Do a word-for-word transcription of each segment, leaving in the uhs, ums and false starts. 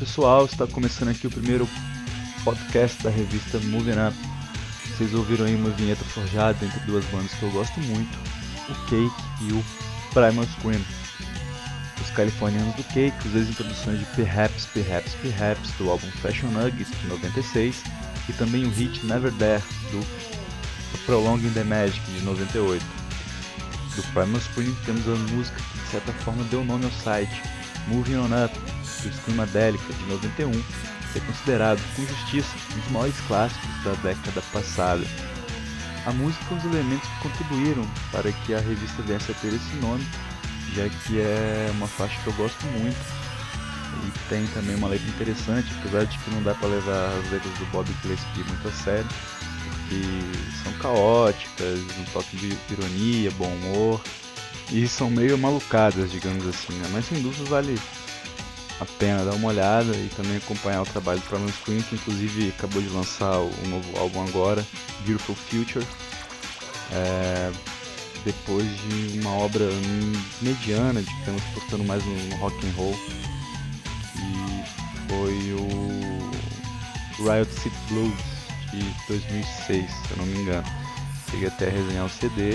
pessoal, está começando aqui o primeiro podcast da revista Moving Up. Vocês ouviram aí uma vinheta forjada entre duas bandas que eu gosto muito, o Cake e o Primal Scream. Os californianos do Cake, as introduções de Perhaps, Perhaps, Perhaps do álbum Fashion Nuggets de noventa e seis e também o hit Never There do Prolonging the Magic de noventa e oito. Do Primal Scream temos a música que de certa forma deu nome ao site, Moving On Up, do Screamadelica de noventa e um, que é considerado com justiça um dos maiores clássicos da década passada. A música é um dos elementos que contribuíram para que a revista viesse a ter esse nome, já que é uma faixa que eu gosto muito e tem também uma letra interessante, apesar de que não dá para levar as letras do Bob Gillespie muito a sério, porque são caóticas, um toque de ironia, bom humor e são meio malucadas, digamos assim, né? Mas sem dúvida vale a pena dar uma olhada e também acompanhar o trabalho do Primal Scream, que inclusive acabou de lançar o novo álbum agora, Beautiful Future, é, depois de uma obra mediana, digamos, postando mais no, no rock and roll, e foi o Riot City Blues de dois mil e seis, se eu não me engano. Cheguei até a resenhar o C D,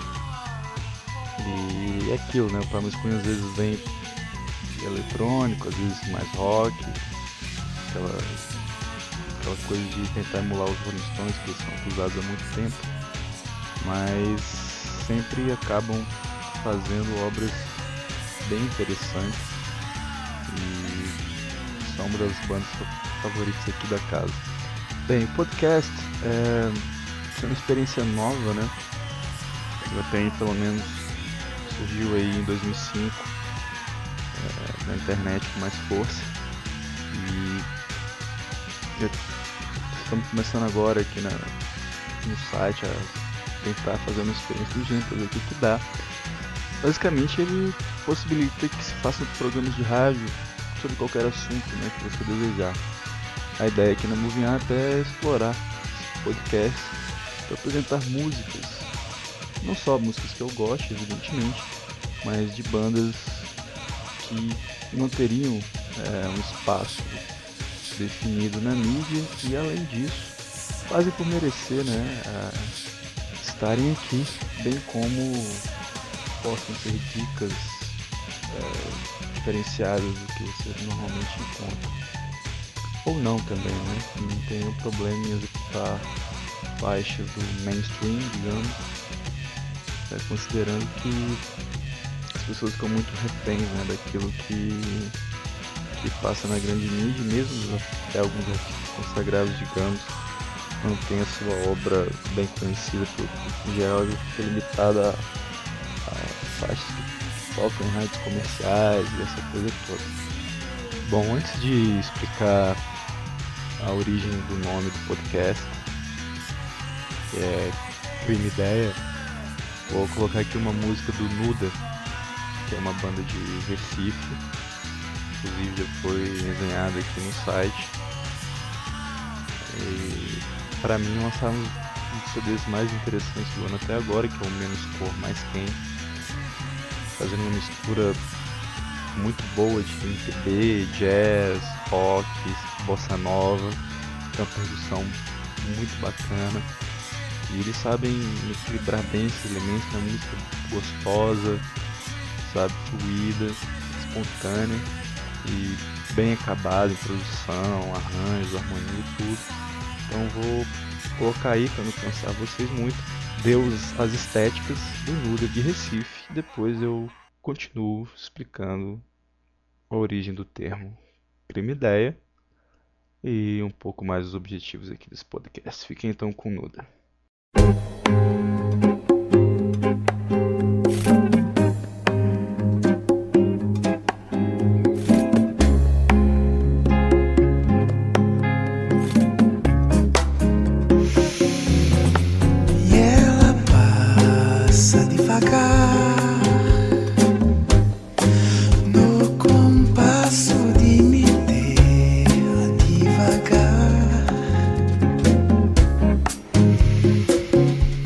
e é aquilo, né? O Primal Scream às vezes vem eletrônico, às vezes mais rock, aquela, aquela coisa de tentar emular os Rolling Stones, que são acusados há muito tempo, mas sempre acabam fazendo obras bem interessantes e são uma das bandas favoritas aqui da casa. Bem, o podcast é, é uma experiência nova, né? Já tem pelo menos, surgiu aí em dois mil e cinco, é, na internet com mais força, e já estamos começando agora aqui na, no site a tentar fazer uma experiência do gênero, para ver o que, que dá. Basicamente ele possibilita que se façam programas de rádio sobre qualquer assunto, né, que você desejar. A ideia aqui na Moving Up é explorar esse podcast para apresentar músicas, não só músicas que eu gosto, evidentemente, mas de bandas que não teriam é, um espaço definido na mídia e, além disso, quase por merecer, né, a estarem aqui, bem como possam ter dicas é, diferenciadas do que você normalmente encontra. Ou não também, né? Não tem nenhum problema em executar faixas do mainstream, digamos, é, considerando que as pessoas ficam muito reféns, né, daquilo que, que passa na grande mídia, mesmo até alguns artistas consagrados, digamos, não tem a sua obra bem conhecida pelo público em geral, e fica limitada a, a faixas que tocam em rádios comerciais e essa coisa toda. Bom, antes de explicar a origem do nome do podcast, que é Crime Ideia, vou colocar aqui uma música do Nuda, que é uma banda de Recife, inclusive já foi resenhada aqui no site, e para mim lançaram um dos C Ds mais interessantes do ano até agora, que é o Menos Cor Mais Quente, fazendo uma mistura muito boa de M P B, jazz, rock, bossa nova, tem uma produção muito bacana, e eles sabem equilibrar bem esses elementos na música gostosa, sabe, fluida, espontânea e bem acabada em produção, arranjo, harmonia e tudo. Então vou colocar aí, para não cansar vocês muito, Deus as estéticas do Nuda de Recife, e depois eu continuo explicando a origem do termo Crime Ideia e um pouco mais os objetivos aqui desse podcast. Fiquem então com o Nuda. Devagar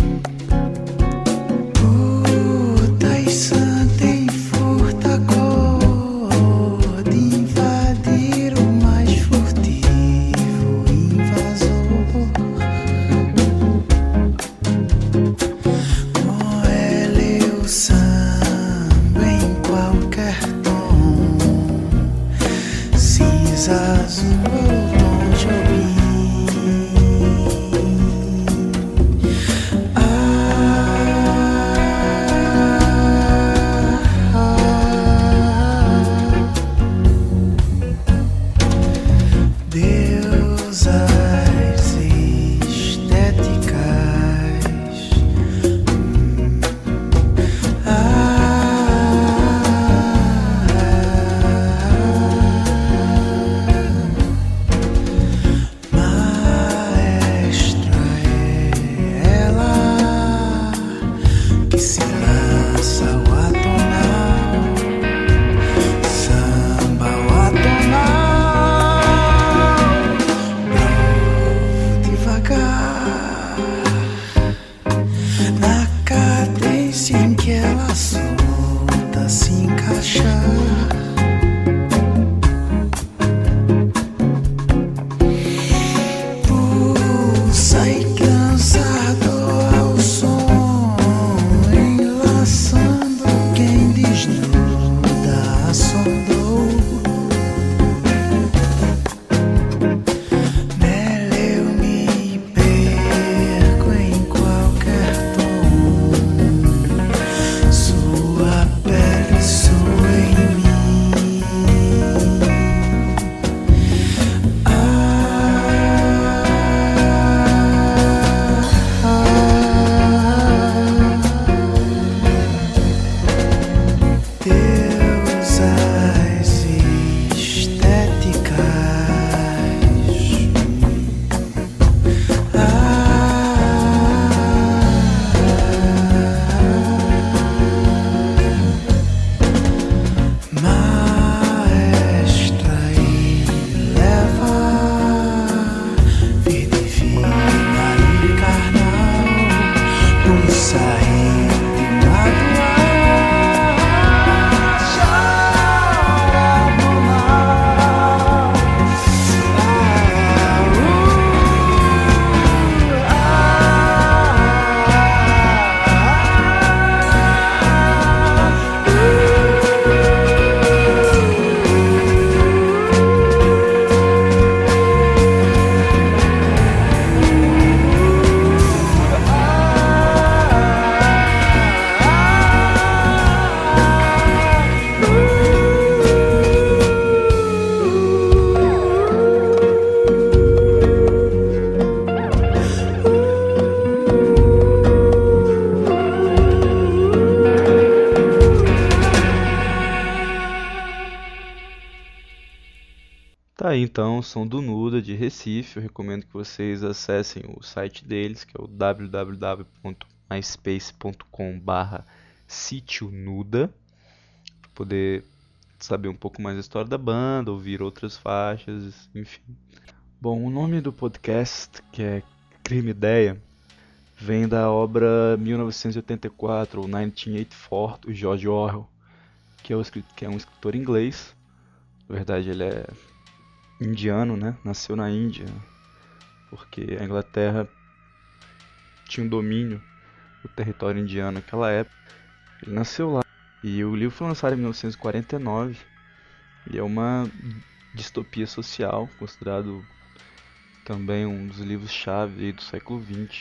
Tá aí então, som do Nuda de Recife. Eu recomendo que vocês acessem o site deles, que é o w w w ponto myspace ponto com barra sítio nuda, para poder saber um pouco mais da história da banda, ouvir outras faixas, enfim. Bom, o nome do podcast, que é Crime Ideia, vem da obra mil novecentos e oitenta e quatro, ou mil novecentos e oitenta e quatro, do George Orwell, que é, o, que é um escritor inglês. Na verdade, ele é indiano, né? Nasceu na Índia, porque a Inglaterra tinha um domínio do território indiano naquela época. Ele nasceu lá. E o livro foi lançado em mil novecentos e quarenta e nove. E é uma distopia social, considerado também um dos livros-chave do século vinte,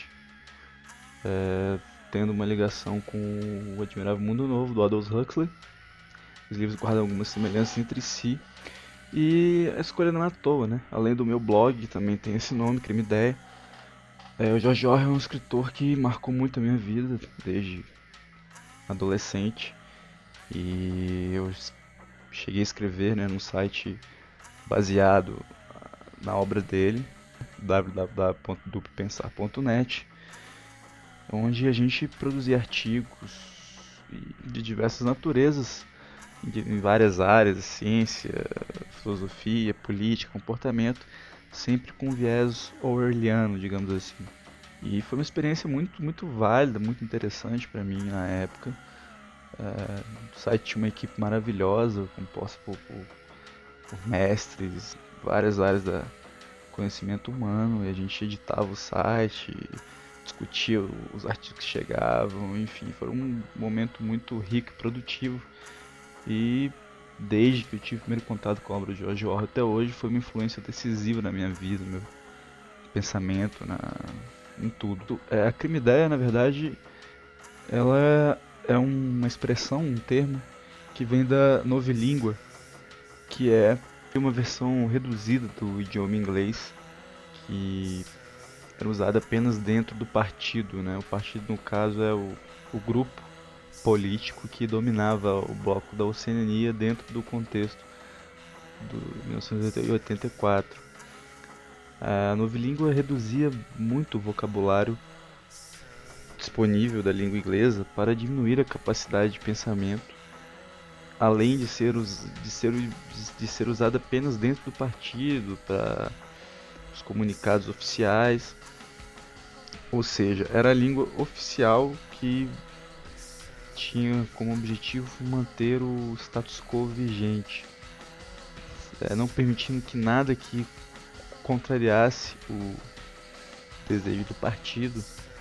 é, tendo uma ligação com o Admirável Mundo Novo, do Aldous Huxley. Os livros guardam algumas semelhanças entre si. E a escolha não é à toa, né? Além do meu blog, também tem esse nome, Crime Ideia. É, o George Orwell é um escritor que marcou muito a minha vida, desde adolescente. E eu cheguei a escrever, né, num site baseado na obra dele, w w w ponto duplo-pensar ponto net, onde a gente produzia artigos de diversas naturezas, em várias áreas, ciência, filosofia, política, comportamento, sempre com viés orwelliano, digamos assim. E foi uma experiência muito, muito válida, muito interessante para mim na época. É, o site tinha uma equipe maravilhosa, composta por, por, por mestres, várias áreas do conhecimento humano, e a gente editava o site, discutia os artigos que chegavam, enfim, foi um momento muito rico e produtivo. E desde que eu tive o primeiro contato com a obra de George Orwell até hoje, foi uma influência decisiva na minha vida, no meu pensamento, na, em tudo. É, a Crime Ideia, na verdade, ela é uma expressão, um termo, que vem da novilíngua, que é uma versão reduzida do idioma inglês, que era usada apenas dentro do partido, né? O partido, no caso, é o, o grupo político que dominava o bloco da Oceania dentro do contexto do mil novecentos e oitenta e quatro. A novilíngua reduzia muito o vocabulário disponível da língua inglesa para diminuir a capacidade de pensamento, além de ser, us, de ser, de ser usada apenas dentro do partido, para os comunicados oficiais. Ou seja, era a língua oficial que tinha como objetivo manter o status quo vigente, é, não permitindo que nada que contrariasse o desejo do partido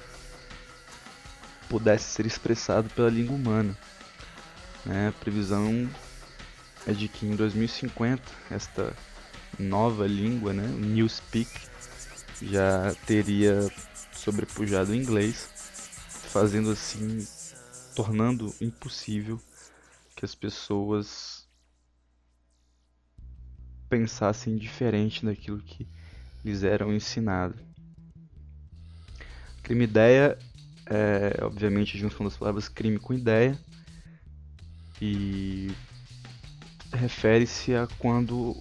pudesse ser expressado pela língua humana. Né? A previsão é de que em dois mil e cinquenta esta nova língua, né, o Newspeak, já teria sobrepujado o inglês, fazendo assim, tornando impossível que as pessoas pensassem diferente daquilo que lhes eram ensinado. Crime Ideia é, obviamente, junção das palavras crime com ideia, e refere-se a quando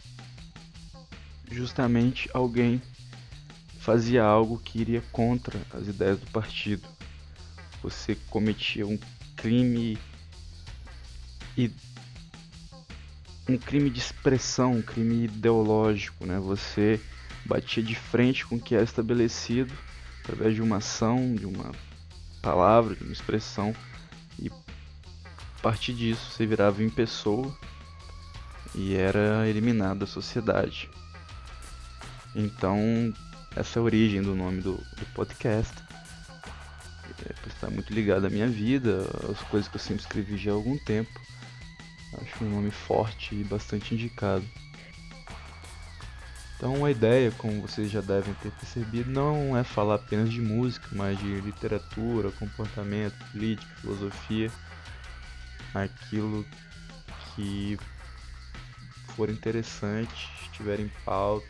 justamente alguém fazia algo que iria contra as ideias do partido. Você cometia um crime e um crime de expressão, um crime ideológico, né? Você batia de frente com o que é estabelecido através de uma ação, de uma palavra, de uma expressão, e a partir disso você virava em pessoa e era eliminado da sociedade. Então, essa é a origem do nome do, do podcast. É, está muito ligado à minha vida, às coisas que eu sempre escrevi já há algum tempo. Acho um nome forte e bastante indicado. Então a ideia, como vocês já devem ter percebido, não é falar apenas de música, mas de literatura, comportamento, política, filosofia, aquilo que for interessante, estiver em pauta,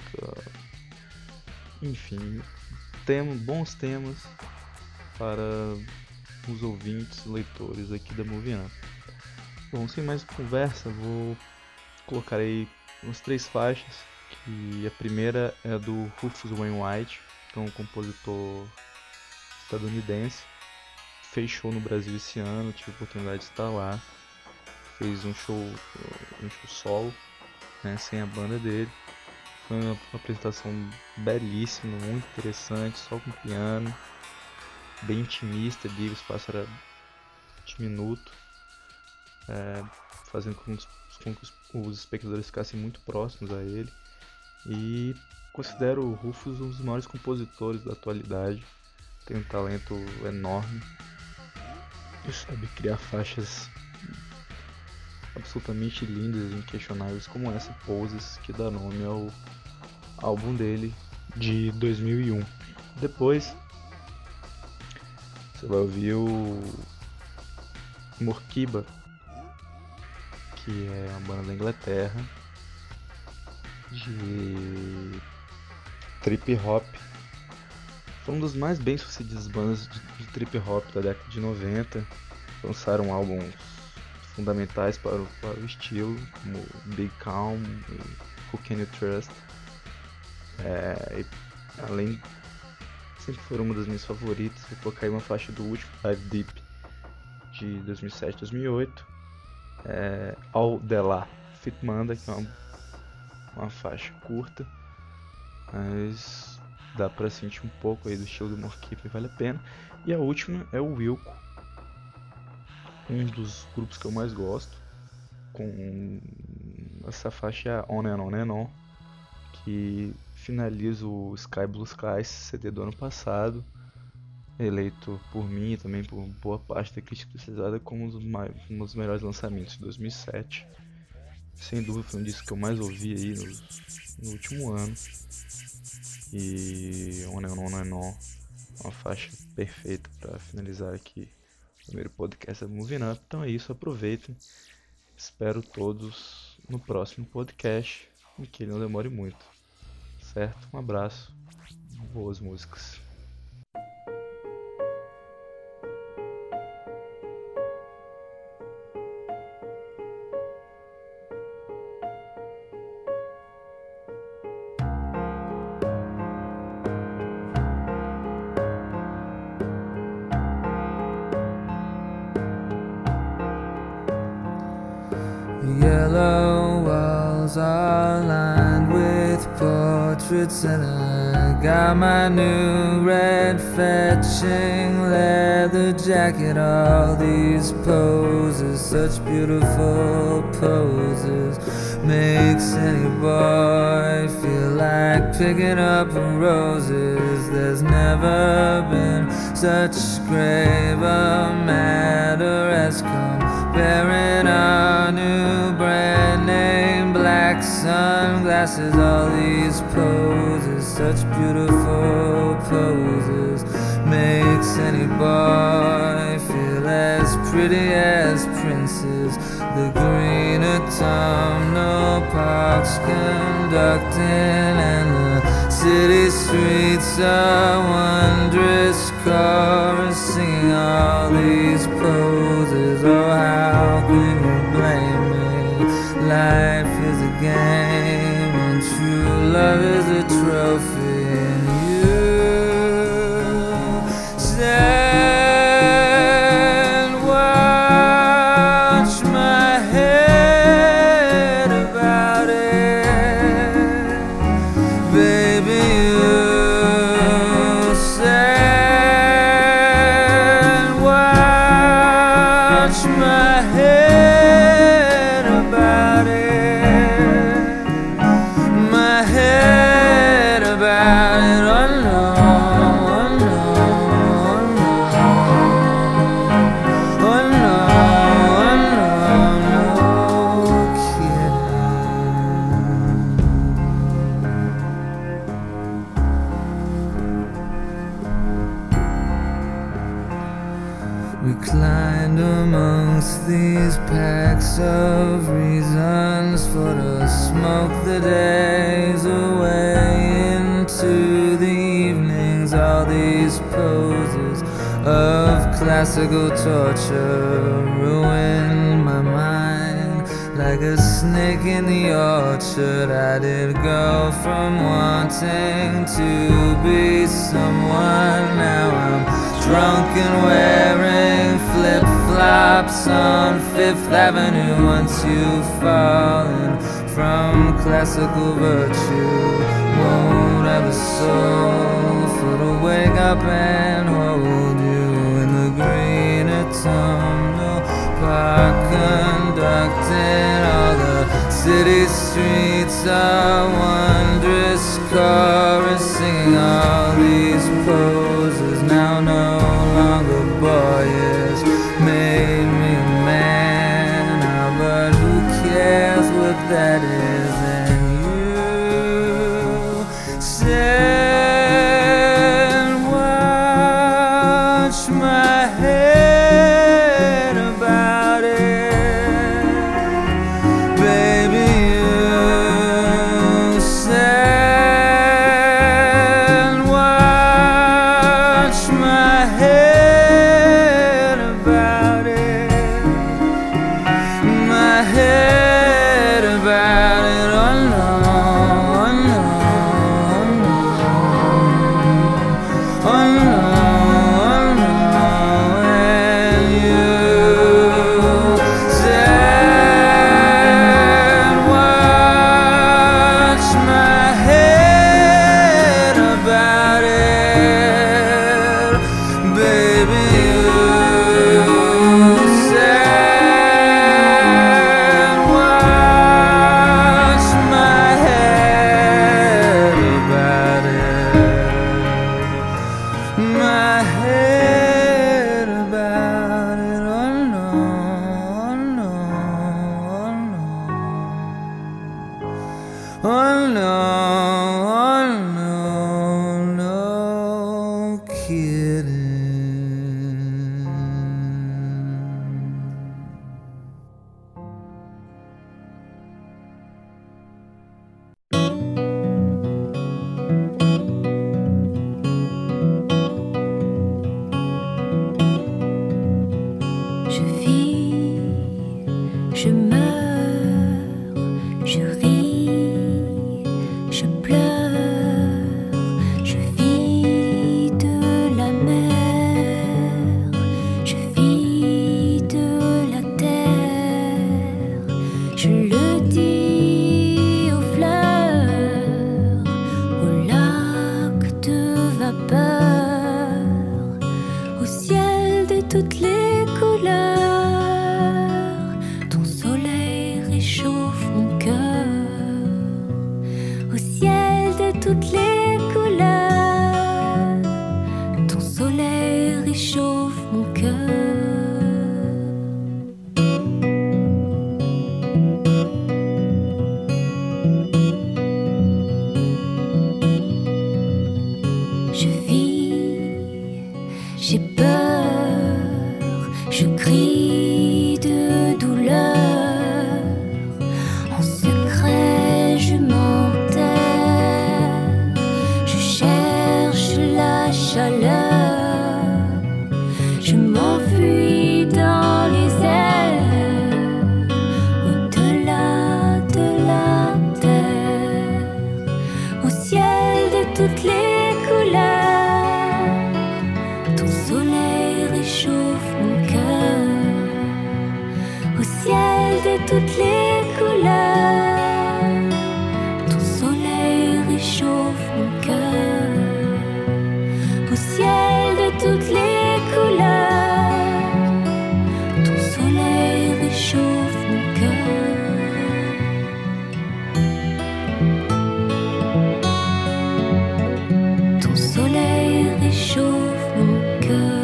enfim, temos bons temas para os ouvintes, leitores aqui da Moving Up. Bom, sem mais conversa, vou colocar aí umas três faixas que a primeira é do Rufus Wainwright, que é um compositor estadunidense. Fez show no Brasil esse ano, tive a oportunidade de estar lá. Fez um show, um show solo, né, sem a banda dele. Foi uma, uma apresentação belíssima, muito interessante, só com piano, bem intimista ali, o espaço era diminuto, é, fazendo com, os, com que os, os espectadores ficassem muito próximos a ele. E considero o Rufus um dos maiores compositores da atualidade, tem um talento enorme, ele sabe criar faixas absolutamente lindas e inquestionáveis como essa Poses, que dá nome ao álbum dele de dois mil e um. Depois você vai ouvir o Morkiba, que é uma banda da Inglaterra de trip hop. Foi um dos mais bem sucedidos bandas de, de trip hop da década de noventa. Lançaram álbuns fundamentais para o, para o estilo, como Big Calm e Who Can You Trust. É, e, além, sempre foram uma das minhas favoritas. Vou colocar aí uma faixa do último Dive Deep de dois mil e sete, dois mil e oito, é, All The La Fit Manda, que é uma, uma faixa curta, mas dá pra sentir um pouco aí do estilo do Morkiba e vale a pena. E a última é o Wilco, um dos grupos que eu mais gosto, com essa faixa On and On and On, que finaliza o Sky Blue Skies, C D do ano passado, eleito por mim e também por boa parte da crítica especializada como um dos, mais, um dos melhores lançamentos de dois mil e sete. Sem dúvida foi um disco que eu mais ouvi aí no, no último ano. E On and On and On, uma faixa perfeita para finalizar aqui o primeiro podcast da Moving Up. Então é isso, aproveitem. Espero todos no próximo podcast e que ele não demore muito. Certo? Um abraço, boas músicas. Yellow walls are lined with portraits, and I got my new red fetching leather jacket. All these poses, such beautiful poses, makes any boy feel like picking up roses. There's never been such grave a matter as comparing our new brand name black sunglasses. All these poses, such beautiful poses, makes any boy feel as pretty as princes. The green autumnal parks conducting, and the city streets a wondrous chorus singing all these poses. Oh, how can you blame me? Life is a game and true love is a trophy, and you stand, watch my head about it, baby. You stand, watch my head about it, my head about it. Oh no, oh no, oh no, oh no, oh no, no kidding. Reclined amongst these packs of reasons for to smoke the days away into the evenings. All these poses of classical torture ruin my mind. Like a snake in the orchard, I did go from wanting to be someone. Now I'm drunk and wearing flip-flops on Fifth Avenue. Once you've fallen from classical virtue, won't have a soul for to wake up and hold you in the green autumnal park, conducting all the city streets a wondrous chorus, singing all these poses now no longer boyish, made me a man now, but who cares what that is? And you said, watch my head about it, baby. You said, watch my head about it, my head about it. Oh no, oh no, oh no, oh no, oh no. And you said, watch my head about it, baby. You said, watch my head about it, my head about it. Oh no, oh no, oh no, oh no, oh no, no kidding. Je vis, je meurs, je ris, je pleure, je vis de la mer, je vis de la terre, je le dis aux fleurs, aux lacs de vapeur, au ciel de toutes les couleurs. Ton soleil réchauffe mon cœur, au ciel de toutes les couleurs. Ton soleil réchauffe mon cœur. Je vis, j'ai peur, je crie de douleur. En secret, je m'enterre, je cherche la chaleur, je m'enfuis dans les airs, au-delà de la terre, au ciel de toutes les couleurs. Ton soleil réchauffe mon cœur, au ciel de toutes les couleurs. Ton soleil réchauffe mon cœur, au ciel de toutes les couleurs. Ton soleil réchauffe mon cœur. Ton soleil réchauffe mon cœur.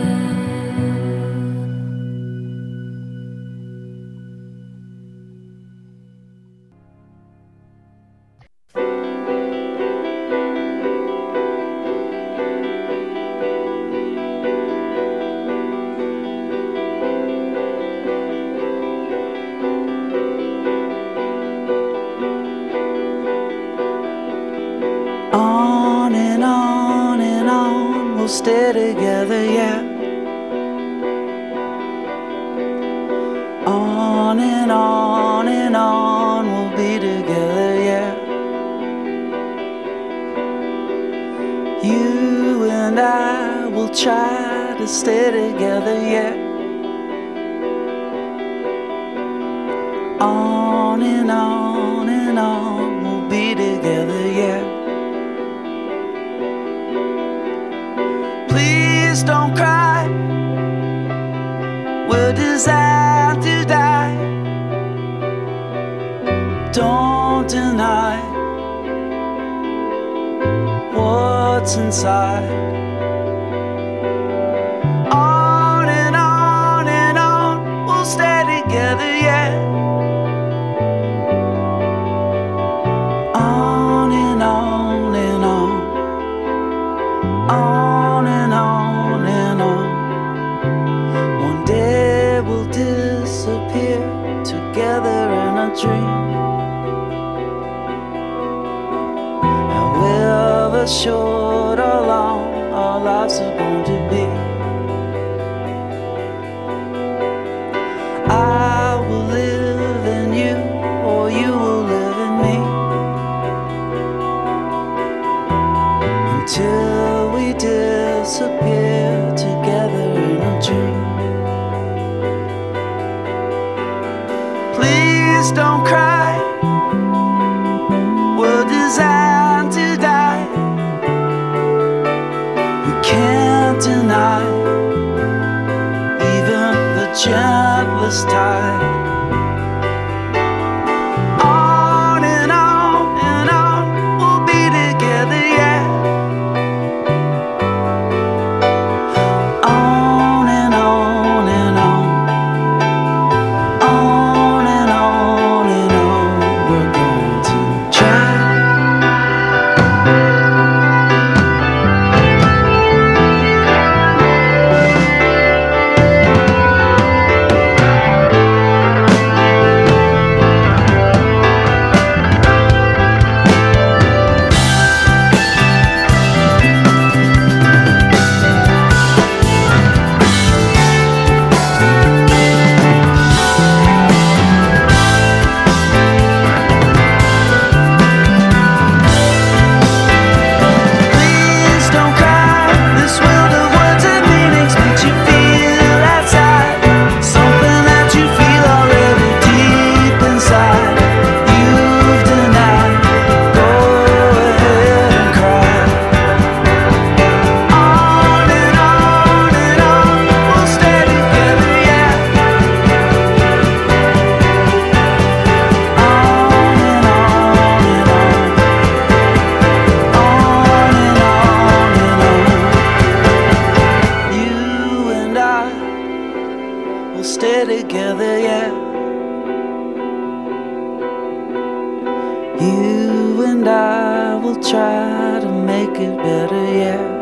On and on and on, we'll stay together, yeah. On and on and on. we'll try to stay together, yeah. On and on and on, we'll be together, yeah. Please don't cry, we're designed to die. Don't deny what's inside. On and on and on, we'll stay together, yeah. On and on and on, on and on and on. One day we'll disappear together in a dream. However short or long our lives are going to be, I will live in you, or you will live in me, until we disappear together in a dream. Please don't cry, we're designed to die. We can't deny even the gentlest tide. On and on and on, we'll be together, yeah. On and on and on, on and on and on, we're going to try. Please don't cry, this world of words and meanings makes you feel outside, something that you feel already deep inside. You've denied, go ahead and cry. On and on and on, we'll stay together, yeah. On and on and on, on and on and on. You and I will stay together, yeah. You and I will try to make it better, yeah.